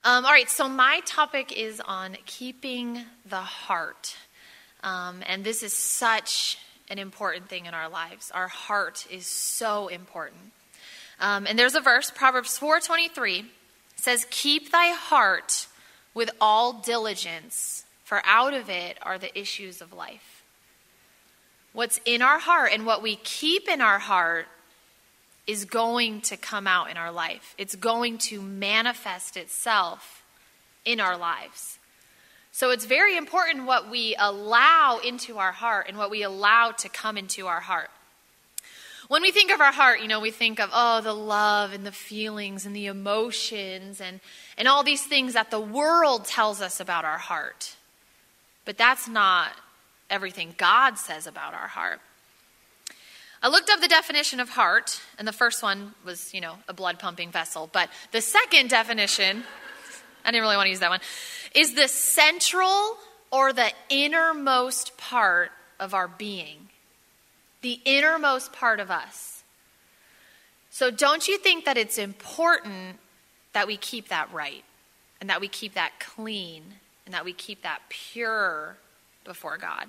All right, so my topic is on keeping the heart. And this is such an important thing in our lives. Our heart is so important. And there's a verse, Proverbs 4:23, says, "Keep thy heart with all diligence, for out of it are the issues of life." What's in our heart and what we keep in our heart is going to come out in our life. It's going to manifest itself in our lives. So it's very important what we allow into our heart and what we allow to come into our heart. When we think of our heart, we think of, the love and the feelings and the emotions and all these things that the world tells us about our heart. But that's not everything God says about our heart. I looked up the definition of heart, and the first one was, a blood-pumping vessel. But the second definition, I didn't really want to use that one, is the central or the innermost part of our being. The innermost part of us. So don't you think that it's important that we keep that right, and that we keep that clean, and that we keep that pure before God?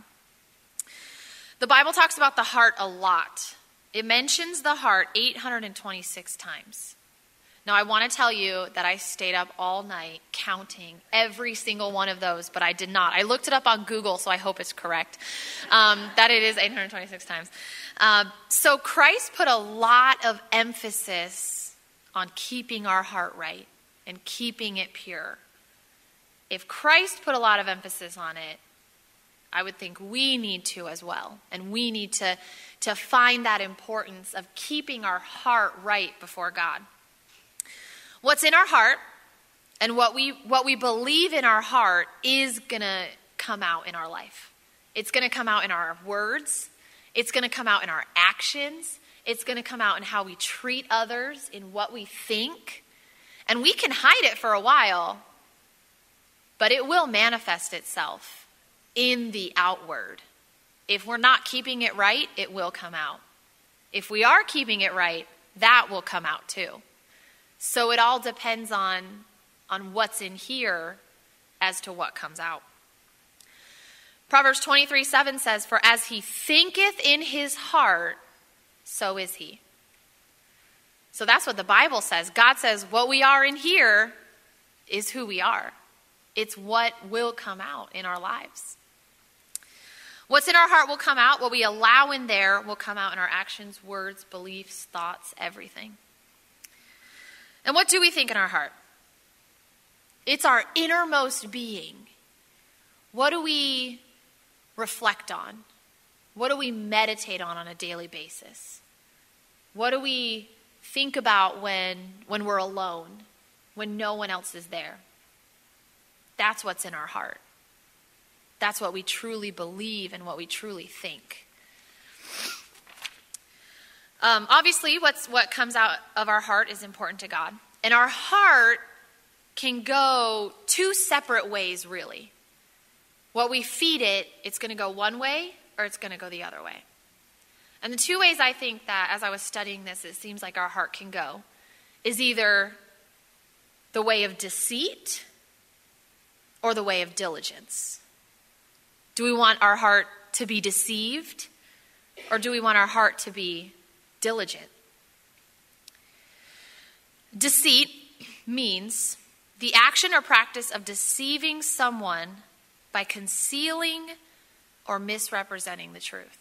The Bible talks about the heart a lot. It mentions the heart 826 times. Now, I want to tell you that I stayed up all night counting every single one of those, but I did not. I looked it up on Google, so I hope it's correct, that it is 826 times. So Christ put a lot of emphasis on keeping our heart right and keeping it pure. If Christ put a lot of emphasis on it, I would think we need to as well. And we need to find that importance of keeping our heart right before God. What's in our heart and what we believe in our heart is going to come out in our life. It's going to come out in our words. It's going to come out in our actions. It's going to come out in how we treat others, in what we think. And we can hide it for a while, but it will manifest itself in the outward. If we're not keeping it right, it will come out. If we are keeping it right, that will come out too. So it all depends on what's in here as to what comes out. Proverbs 23:7 says, "For as he thinketh in his heart, so is he." So that's what the Bible says. God says what we are in here is who we are. It's what will come out in our lives. What's in our heart will come out. What we allow in there will come out in our actions, words, beliefs, thoughts, everything. And what do we think in our heart? It's our innermost being. What do we reflect on? What do we meditate on a daily basis? What do we think about when we're alone, when no one else is there? That's what's in our heart. That's what we truly believe and what we truly think. Obviously, what comes out of our heart is important to God. And our heart can go two separate ways, really. What we feed it, it's going to go one way or it's going to go the other way. And the two ways I think that, as I was studying this, it seems like our heart can go, is either the way of deceit or the way of diligence. Do we want our heart to be deceived, or do we want our heart to be diligent? Deceit means the action or practice of deceiving someone by concealing or misrepresenting the truth.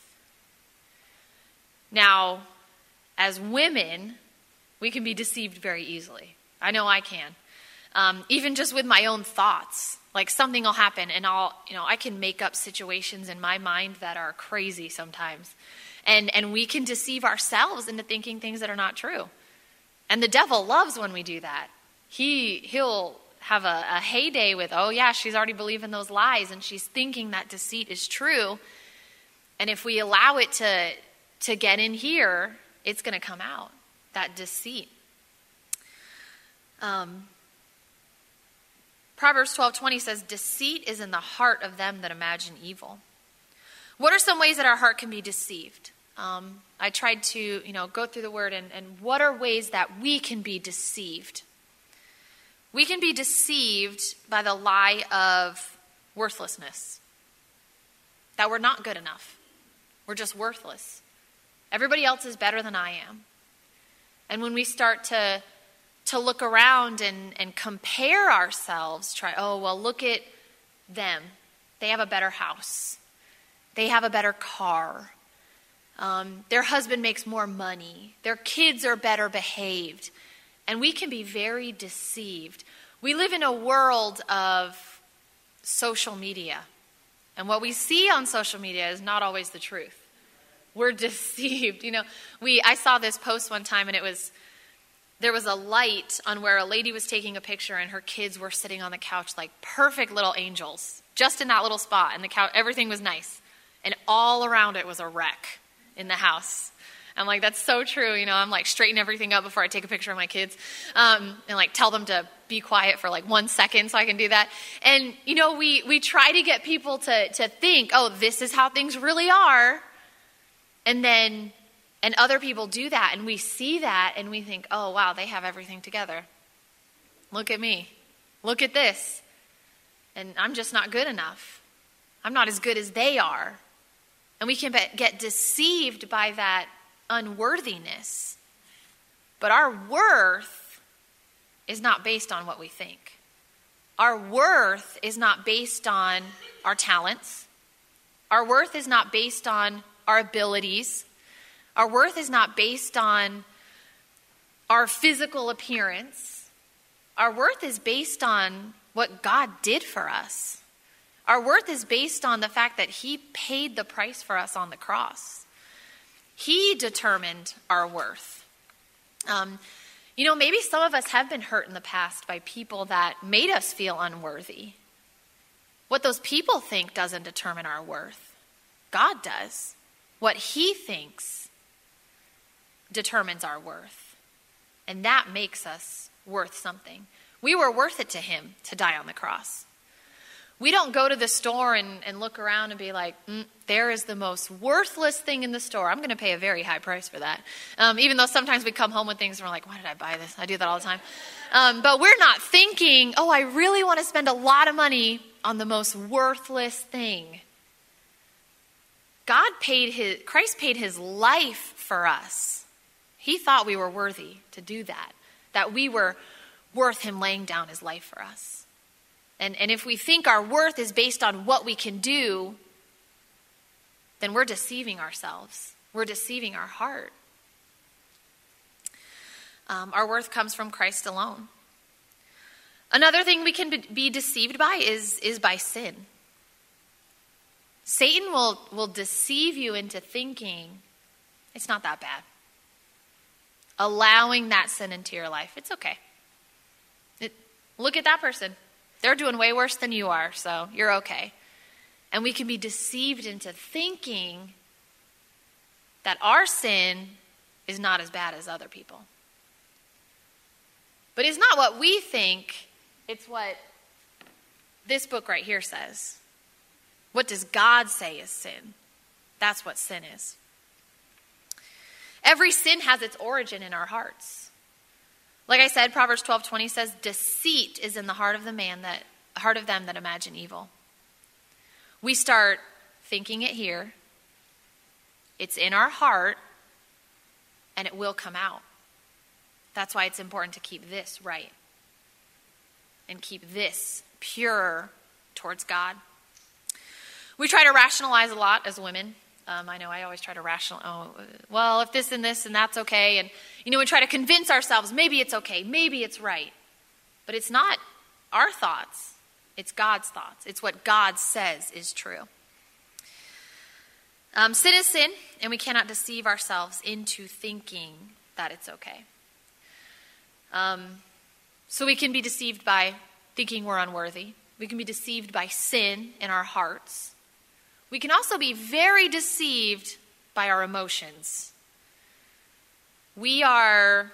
Now, as women, we can be deceived very easily. I know I can. Even just with my own thoughts. Like something will happen and I can make up situations in my mind that are crazy sometimes. And we can deceive ourselves into thinking things that are not true. And the devil loves when we do that. He'll have a heyday with, she's already believing those lies and she's thinking that deceit is true. And if we allow it to get in here, it's going to come out, that deceit. Proverbs 12:20 says, "Deceit is in the heart of them that imagine evil." What are some ways that our heart can be deceived? I tried to, go through the word and what are ways that we can be deceived? We can be deceived by the lie of worthlessness, that we're not good enough. We're just worthless. Everybody else is better than I am. And when we start to look around and compare ourselves, look at them. They have a better house. They have a better car. Their husband makes more money. Their kids are better behaved. And we can be very deceived. We live in a world of social media. And what we see on social media is not always the truth. We're deceived. I saw this post one time, and there was a light on where a lady was taking a picture and her kids were sitting on the couch like perfect little angels, just in that little spot. And the couch, everything was nice. And all around it was a wreck in the house. I'm like, that's so true. I'm like straighten everything up before I take a picture of my kids, and like tell them to be quiet for like 1 second so I can do that. And, we try to get people to think, oh, this is how things really are. And other people do that, and we see that, and we think, oh, wow, they have everything together. Look at me. Look at this. And I'm just not good enough. I'm not as good as they are. And we can get deceived by that unworthiness. But our worth is not based on what we think. Our worth is not based on our talents. Our worth is not based on our abilities. Our worth is not based on our physical appearance. Our worth is based on what God did for us. Our worth is based on the fact that he paid the price for us on the cross. He determined our worth. Maybe some of us have been hurt in the past by people that made us feel unworthy. What those people think doesn't determine our worth. God does. What he thinks determines our worth. And that makes us worth something. We were worth it to him to die on the cross. We don't go to the store and look around and be like, there is the most worthless thing in the store. I'm going to pay a very high price for that. Even though sometimes we come home with things and we're like, why did I buy this? I do that all the time. But we're not thinking, I really want to spend a lot of money on the most worthless thing. Christ paid his life for us. He thought we were worthy to do that we were worth him laying down his life for us. And if we think our worth is based on what we can do, then we're deceiving ourselves. We're deceiving our heart. Our worth comes from Christ alone. Another thing we can be deceived by is by sin. Satan will deceive you into thinking it's not that bad. Allowing that sin into your life, it's okay. Look at that person. They're doing way worse than you are, so you're okay. And we can be deceived into thinking that our sin is not as bad as other people. But it's not what we think, it's what this book right here says. What does God say is sin? That's what sin is. Every sin has its origin in our hearts. Like I said, Proverbs 12:20 says, deceit is in the heart of them that imagine evil. We start thinking it here. It's in our heart, and it will come out. That's why it's important to keep this right and keep this pure towards God. We try to rationalize a lot as women. I know I always try to if this and this and that's okay. And, we try to convince ourselves maybe it's okay, maybe it's right. But it's not our thoughts. It's God's thoughts. It's what God says is true. Sin is sin, and we cannot deceive ourselves into thinking that it's okay. So we can be deceived by thinking we're unworthy. We can be deceived by sin in our hearts. We can also be very deceived by our emotions. We are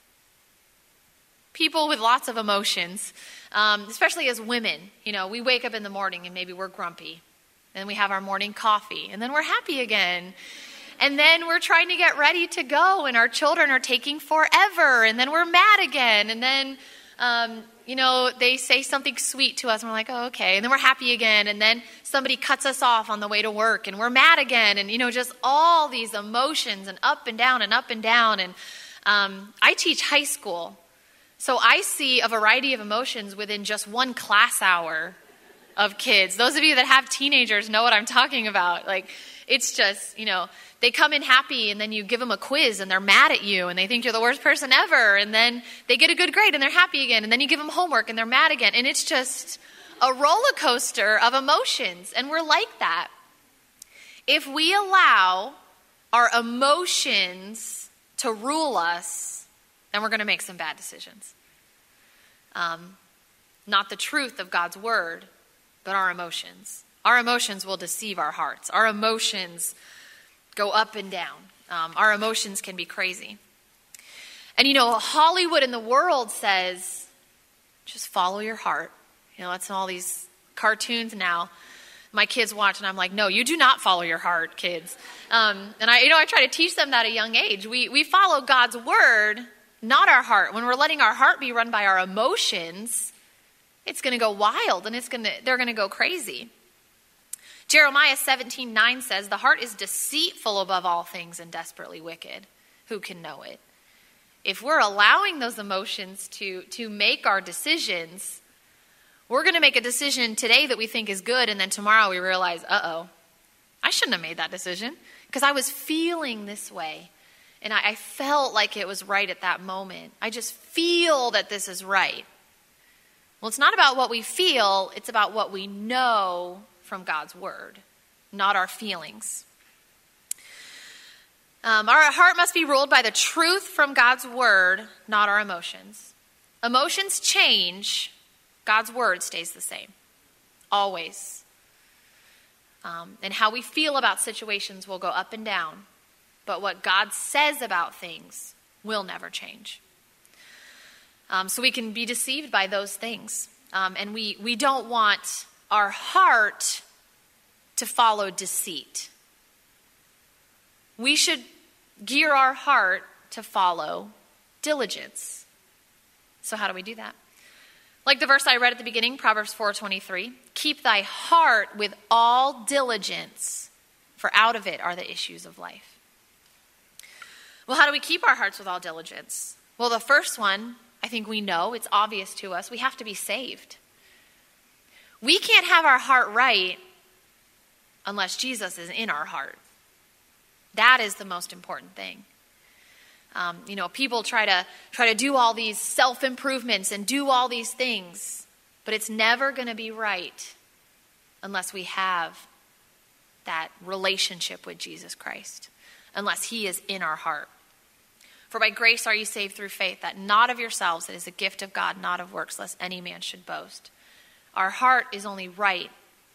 people with lots of emotions, especially as women. We wake up in the morning and maybe we're grumpy. And we have our morning coffee, and then we're happy again. And then we're trying to get ready to go, and our children are taking forever, and then we're mad again. And then, they say something sweet to us and we're like, oh, okay. And then we're happy again. And then somebody cuts us off on the way to work and we're mad again. And, just all these emotions and up and down and up and down. And I teach high school. So I see a variety of emotions within just one class hour of kids. Those of you that have teenagers know what I'm talking about. Like, it's just, they come in happy and then you give them a quiz and they're mad at you and they think you're the worst person ever. And then they get a good grade and they're happy again. And then you give them homework and they're mad again. And it's just a roller coaster of emotions. And we're like that. If we allow our emotions to rule us, then we're going to make some bad decisions. Not the truth of God's word, but our emotions. Our emotions will deceive our hearts. Our emotions go up and down. Our emotions can be crazy. And Hollywood and the world says, just follow your heart. That's all these cartoons now. My kids watch and I'm like, no, you do not follow your heart, kids. And I try to teach them that at a young age. We follow God's word, not our heart. When we're letting our heart be run by our emotions, it's going to go wild and they're going to go crazy. Jeremiah 17:9 says, the heart is deceitful above all things and desperately wicked. Who can know it? If we're allowing those emotions to make our decisions, we're going to make a decision today that we think is good, and then tomorrow we realize, I shouldn't have made that decision because I was feeling this way. And I felt like it was right at that moment. I just feel that this is right. Well, it's not about what we feel. It's about what we know from God's word, not our feelings. Our heart must be ruled by the truth from God's word, not our emotions. Emotions change. God's word stays the same. Always. And how we feel about situations will go up and down. But what God says about things will never change. So we can be deceived by those things. And we don't want our heart to follow deceit. We should gear our heart to follow diligence. So how do we do that? Like the verse I read at the beginning, Proverbs 4:23, keep thy heart with all diligence, for out of it are the issues of life. Well, how do we keep our hearts with all diligence? Well, the first one, I think we know, it's obvious to us, we have to be saved. We can't have our heart right unless Jesus is in our heart. That is the most important thing. People try to do all these self-improvements and do all these things, but it's never going to be right unless we have that relationship with Jesus Christ, unless he is in our heart. For by grace are you saved through faith, that not of yourselves, it is a gift of God, not of works, lest any man should boast. Our heart is only right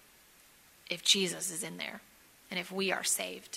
if Jesus is in there and if we are saved.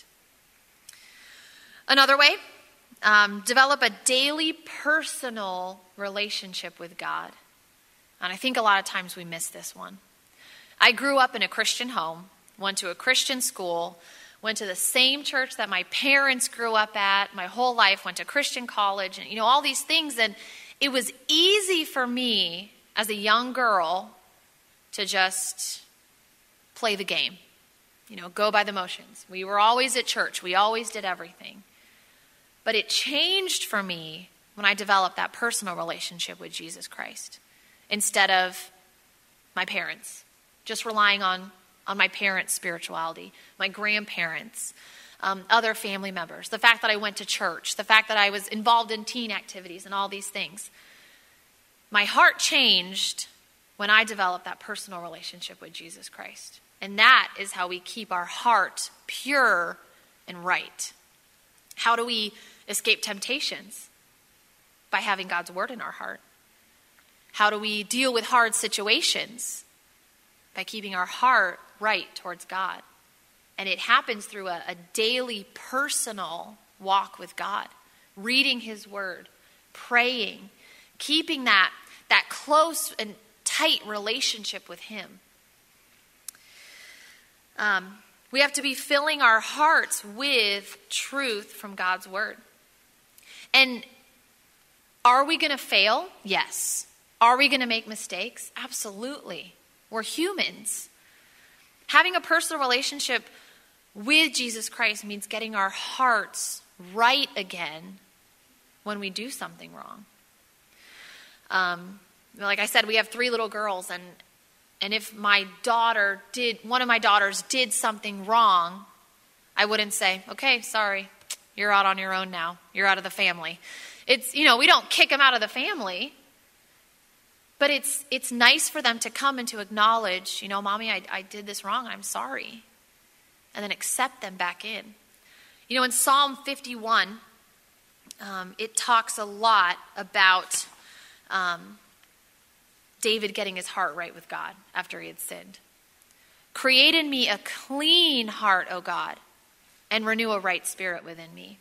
Another way, develop a daily personal relationship with God. And I think a lot of times we miss this one. I grew up in a Christian home, went to a Christian school, went to the same church that my parents grew up at my whole life, went to Christian college, and all these things. And it was easy for me as a young girl to just play the game, go by the motions. We were always at church. We always did everything. But it changed for me when I developed that personal relationship with Jesus Christ instead of my parents, just relying on my parents' spirituality, my grandparents, other family members, the fact that I went to church, the fact that I was involved in teen activities and all these things. My heart changed when I developed that personal relationship with Jesus Christ. And that is how we keep our heart pure and right. How do we escape temptations? By having God's word in our heart. How do we deal with hard situations? By keeping our heart right towards God. And it happens through a daily personal walk with God. Reading his word, praying, keeping that close and tight relationship with him. We have to be filling our hearts with truth from God's word. And are we going to fail? Yes. Are we going to make mistakes? Absolutely. We're humans. Having a personal relationship with Jesus Christ means getting our hearts right again when we do something wrong. Like I said, we have 3 little girls, and if one of my daughters did something wrong, I wouldn't say, okay, sorry, you're out on your own now. You're out of the family. We don't kick them out of the family, but it's nice for them to come and to acknowledge, Mommy, I did this wrong. I'm sorry. And then accept them back in. In Psalm 51, it talks a lot about David getting his heart right with God after he had sinned. Create in me a clean heart, O God, and renew a right spirit within me.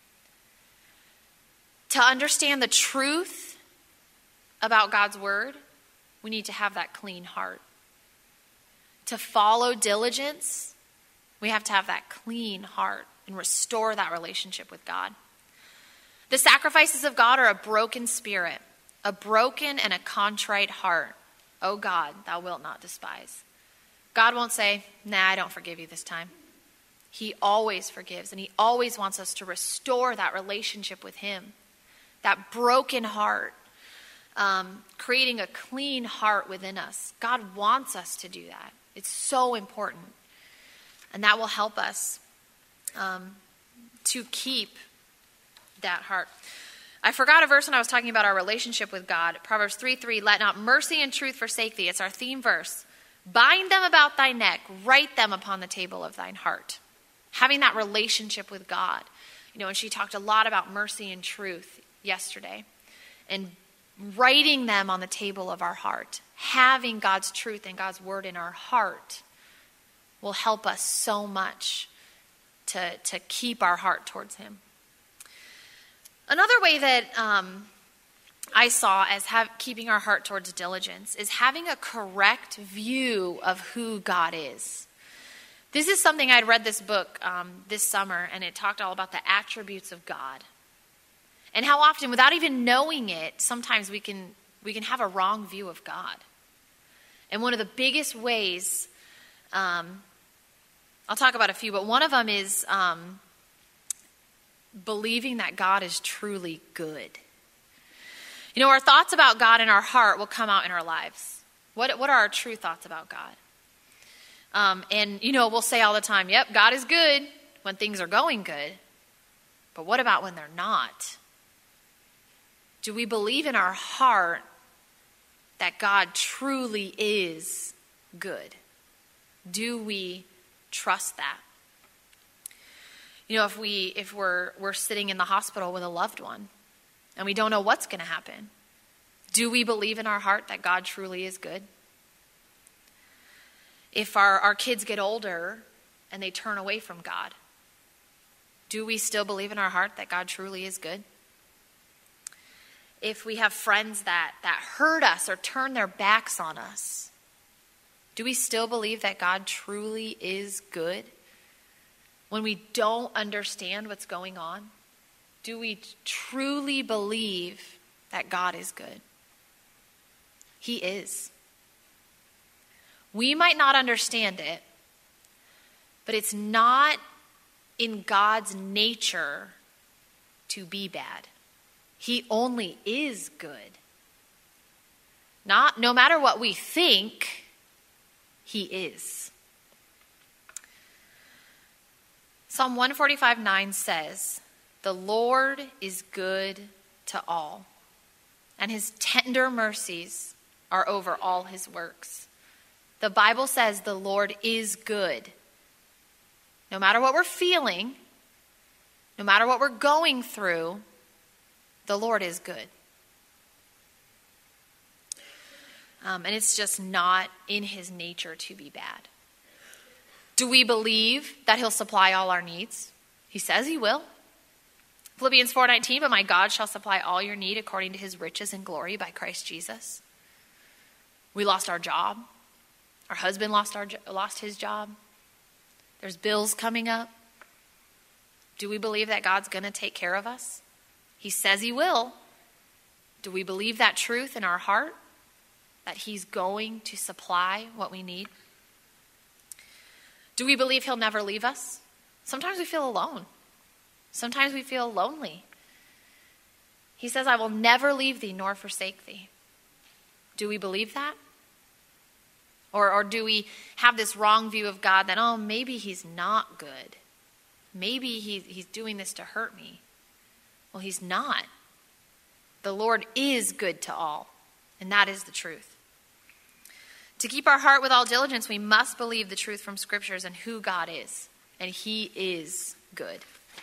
To understand the truth about God's word, we need to have that clean heart. To follow diligence, we have to have that clean heart and restore that relationship with God. The sacrifices of God are a broken spirit, a broken and a contrite heart. O God, thou wilt not despise. God won't say, nah, I don't forgive you this time. He always forgives, and he always wants us to restore that relationship with him. That broken heart, creating a clean heart within us. God wants us to do that. It's so important. And that will help us to keep that heart. I forgot a verse when I was talking about our relationship with God. Proverbs 3:3, let not mercy and truth forsake thee. It's our theme verse. Bind them about thy neck, write them upon the table of thine heart. Having that relationship with God. And she talked a lot about mercy and truth yesterday. And writing them on the table of our heart. Having God's truth and God's word in our heart will help us so much to keep our heart towards him. Another way that I saw as keeping our heart towards diligence is having a correct view of who God is. This is something I'd read this book this summer, and it talked all about the attributes of God. And how often, without even knowing it, sometimes we can have a wrong view of God. And one of the biggest ways, I'll talk about a few, but one of them is believing that God is truly good. Our thoughts about God in our heart will come out in our lives. What are our true thoughts about God? And we'll say all the time, yep, God is good when things are going good. But what about when they're not? Do we believe in our heart that God truly is good? Do we trust that? If we're sitting in the hospital with a loved one and we don't know what's going to happen, do we believe in our heart that God truly is good? If our kids get older and they turn away from God, do we still believe in our heart that God truly is good? If we have friends that hurt us or turn their backs on us, do we still believe that God truly is good? When we don't understand what's going on, do we truly believe that God is good? He is. We might not understand it, but it's not in God's nature to be bad. He only is good. No matter what we think, he is. Psalm 145:9 says, the Lord is good to all, and his tender mercies are over all his works. The Bible says the Lord is good. No matter what we're feeling, no matter what we're going through, the Lord is good. And it's just not in his nature to be bad. Do we believe that he'll supply all our needs? He says he will. Philippians 4:19, but my God shall supply all your need according to his riches and glory by Christ Jesus. We lost our job. Our husband lost his job. There's bills coming up. Do we believe that God's going to take care of us? He says he will. Do we believe that truth in our heart? that he's going to supply what we need? Do we believe he'll never leave us? Sometimes we feel alone. Sometimes we feel lonely. He says, I will never leave thee nor forsake thee. Do we believe that? Or do we have this wrong view of God that, oh, maybe he's not good. Maybe he's doing this to hurt me. Well, he's not. The Lord is good to all, and that is the truth. To keep our heart with all diligence, we must believe the truth from scriptures and who God is, and he is good.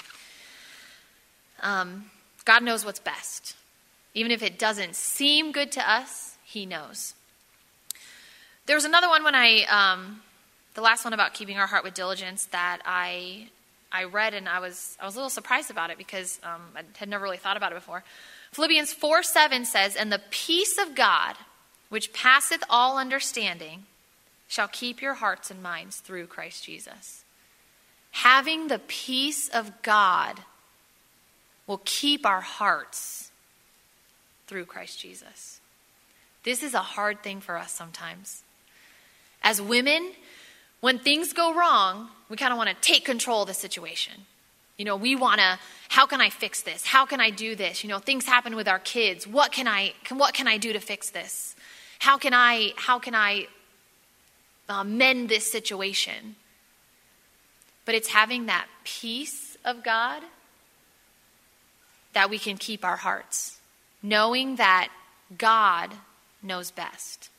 God knows what's best. Even if it doesn't seem good to us, he knows. There was another one when the last one about keeping our heart with diligence that I read, and I was a little surprised about it because I had never really thought about it before. Philippians 4:7 says, and the peace of God, which passeth all understanding, shall keep your hearts and minds through Christ Jesus. Having the peace of God will keep our hearts through Christ Jesus. This is a hard thing for us sometimes. As women, when things go wrong, we kind of want to take control of the situation. We want to, how can I fix this? How can I do this? Things happen with our kids. What can I do to fix this? How can I mend this situation? But it's having that peace of God that we can keep our hearts, knowing that God knows best.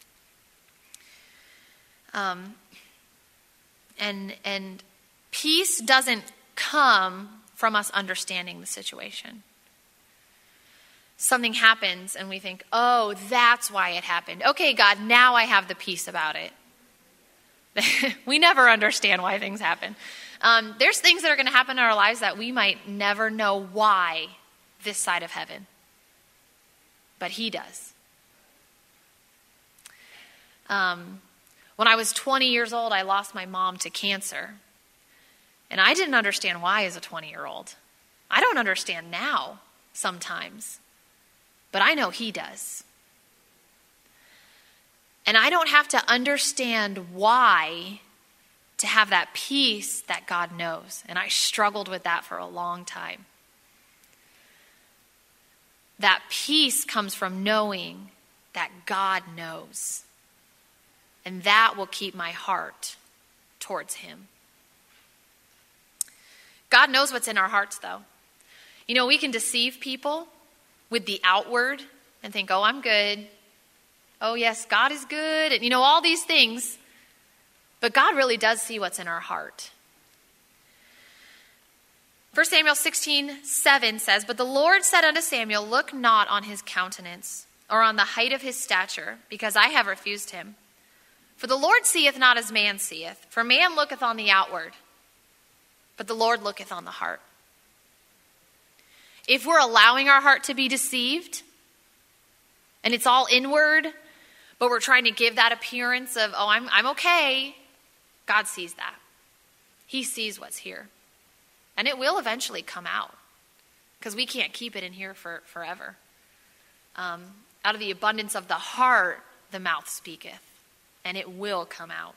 And peace doesn't come from us understanding the situation. Something happens and we think, oh, that's why it happened. Okay, God, now I have the peace about it. We never understand why things happen. There's things that are going to happen in our lives that we might never know why this side of heaven. But he does. When I was 20 years old, I lost my mom to cancer. And I didn't understand why as a 20-year-old. I don't understand now sometimes. But I know he does. And I don't have to understand why to have that peace that God knows. And I struggled with that for a long time. That peace comes from knowing that God knows. And that will keep my heart towards him. God knows what's in our hearts, though. We can deceive people with the outward and think, oh, I'm good. Oh, yes, God is good. And, all these things. But God really does see what's in our heart. 1 Samuel 16:7 says, but the Lord said unto Samuel, look not on his countenance or on the height of his stature, because I have refused him. For the Lord seeth not as man seeth. For man looketh on the outward, but the Lord looketh on the heart. If we're allowing our heart to be deceived, and it's all inward, but we're trying to give that appearance of, oh, I'm okay, God sees that. He sees what's here. And it will eventually come out, because we can't keep it in here forever. Out of the abundance of the heart, the mouth speaketh, and it will come out.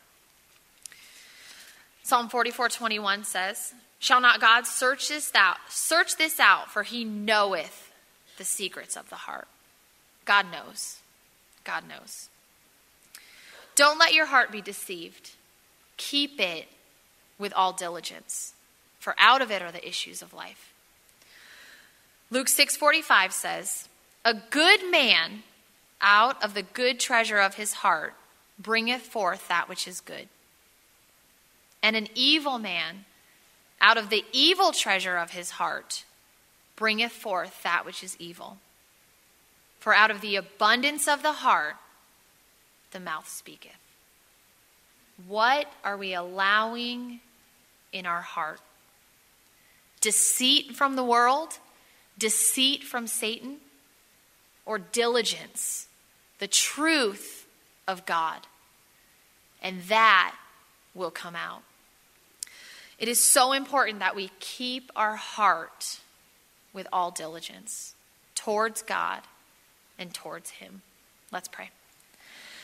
Psalm 44:21 says, shall not God search this out, for he knoweth the secrets of the heart. God knows. God knows. Don't let your heart be deceived. Keep it with all diligence, for out of it are the issues of life. Luke 6:45 says, a good man out of the good treasure of his heart bringeth forth that which is good. And an evil man out of the evil treasure of his heart bringeth forth that which is evil. For out of the abundance of the heart, the mouth speaketh. What are we allowing in our heart? Deceit from the world? Deceit from Satan? Or diligence? The truth of God? And that will come out. It is so important that we keep our heart with all diligence towards God and towards him. Let's pray.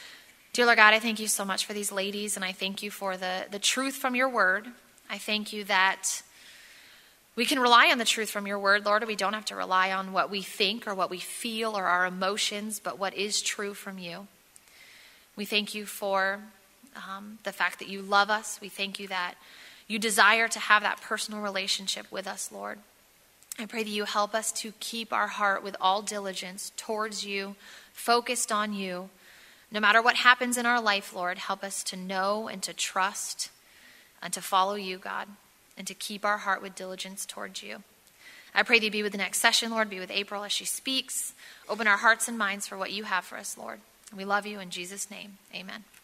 Dear Lord God, I thank you so much for these ladies, and I thank you for the truth from your word. I thank you that we can rely on the truth from your word, Lord. We don't have to rely on what we think or what we feel or our emotions, but what is true from you. We thank you for the fact that you love us. We thank you that you desire to have that personal relationship with us, Lord. I pray that you help us to keep our heart with all diligence towards you, focused on you. No matter what happens in our life, Lord, help us to know and to trust and to follow you, God, and to keep our heart with diligence towards you. I pray that you be with the next session, Lord, be with April as she speaks. Open our hearts and minds for what you have for us, Lord. We love you in Jesus' name. Amen.